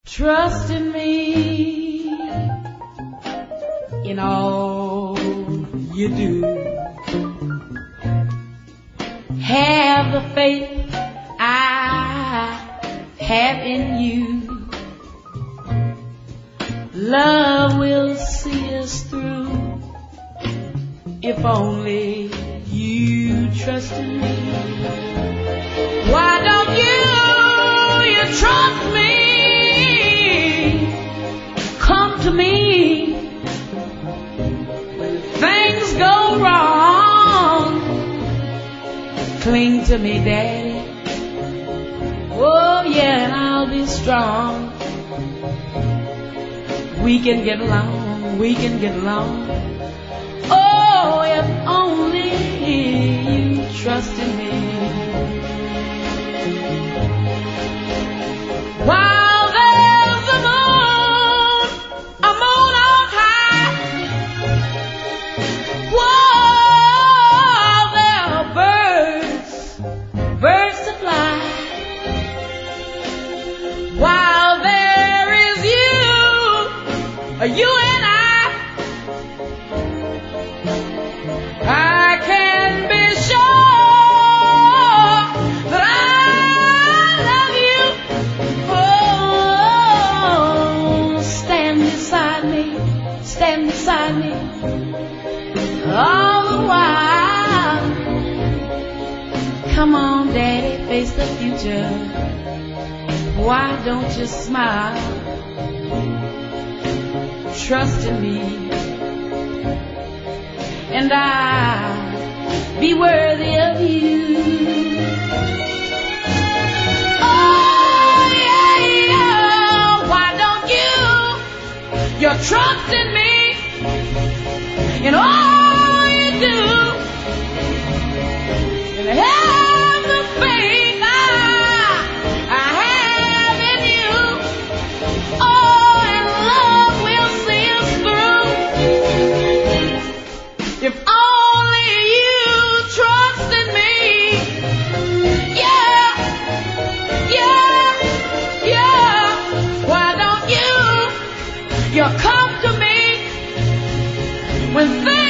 Trust in me in all you do. Have the faith I have in you. Love will see us through if only you trust in me. Why don't you trust me? Come to me when things go wrong. Cling to me, Daddy. Oh yeah, and I'll be strong. We can get along, we can get along. Oh, if only you trust in me. While there's a moon on high. While there are birds to fly. While there is you and I can be sure that I love you. Oh, stand beside me, all the while. Come on, Daddy, face the future. Why don't you smile? Trust in me, and I'll be worthy of you. Oh yeah, yeah. Why don't you trust in me in all you do, and have the faith I have in you. Oh, and love will see us through if only you trust in me. Yeah, yeah, yeah. Why don't you come to me when things